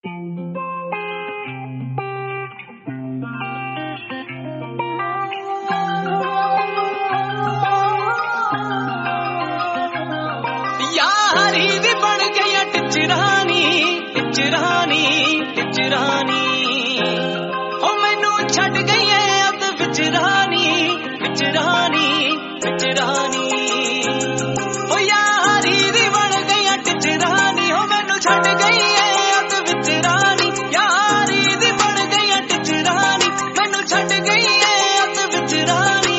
यारी दी बन गई टिचरानी टिचरानी टिचरानी ओ मैनू छड़ गई है अद विचरानी विचरानी विचरानी ओ यारी दी बन गई टिचरानी ओ मैनू छड़ गई है अद विचरानी यारी दी बन गई टिचरानी मैनू छड़ गई है अद विचरानी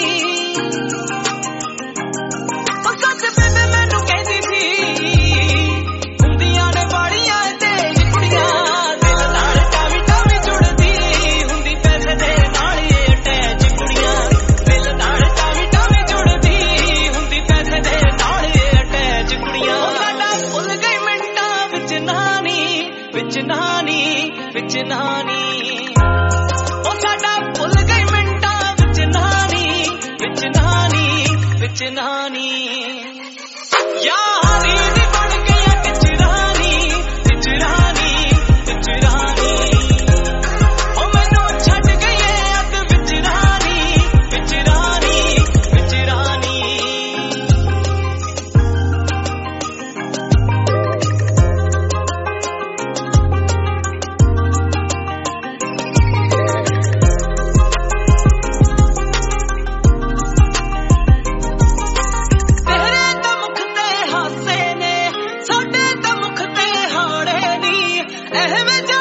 ओ सच बेबे मैनू कहदी सी हुंदियां ने बाड़ियां तेज कुड़ियां दिल नाल टावी टावी जुड़दी हुंदी पैसे दे नाल अटैच कुड़ियां दिल नाल टावी टावी जुड़दी हुंदी पैसे दे नाल अटैच कुड़ियां साडा भुल गई मिंटां विच नानी विच नानी विच नानी ओ साडा भुल गई मिंटां विच नानी विच नानी विच नानी यारी दी बन गई टिचरानी टिचरानी टिचरानी ओ मैनू छड़ गई है अद विचरानी विचरानी विचरानी तेरे ता मुख ते हासे ने साडे ता मुख ते हाड़े नी एवें